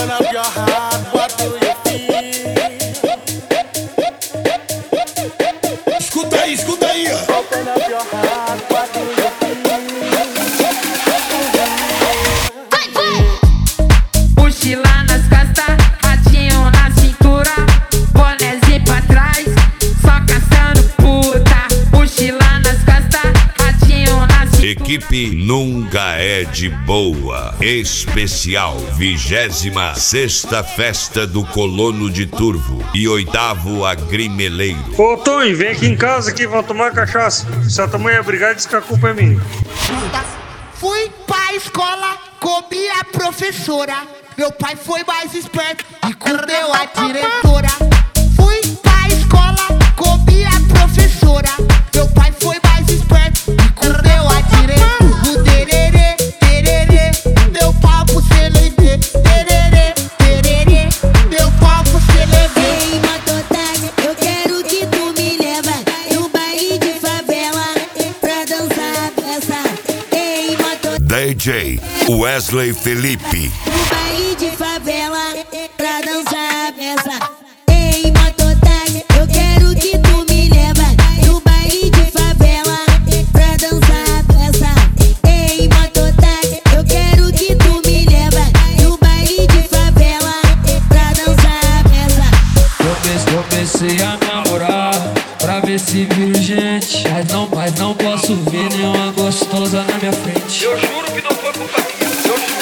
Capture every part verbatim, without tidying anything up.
Open up your heart, what do you feel? Escuta aí, escuta aí, ó. Open up your heart, what do you Vai, vai! Mochila nas costas, ratinho na cintura, bonézinho pra trás, só caçando puta. Mochila nas costas, ratinho na cintura. Equipe Nunca é de Boa. Especial vigésima sexta Festa do Colono de Turvo e oitavo Agrimeleiro. Ô Tony, vem aqui em casa que vão tomar cachaça. Se a tua mãe é brigar, diz que a culpa é minha. Fui pra escola, comi a professora. Meu pai foi mais esperto e comeu a diretora. Fui pra escola, comi a professora. Meu pai foi mais esperto e comeu a diretora. O tererê, tererê, meu papo cê levê. Tererê, tererê, meu papo cê levê. Ei, mototáxi, eu quero que tu me leva no baile de favela pra dançar a peça. Ei, mototáxi, D J Wesley Felipe. no baile de favela pra dançar a peça. Ei, mototáxi, eu quero que tu me leva no baile de favela pra dançar a peça. Ei, mototáxi, eu quero que tu me leva no baile de favela pra dançar a peça. Comecei a namorar pra ver se viro gente, mas não, mas não posso ver nenhuma gostosa na minha frente. Eu juro que não foi culpa minha, eu juro.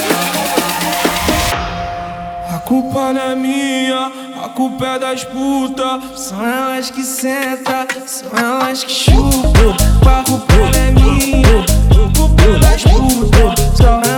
A culpa não é minha, a culpa é das putas. São elas que sentam, são elas que chupam. A culpa não é minha, a culpa é das putas. São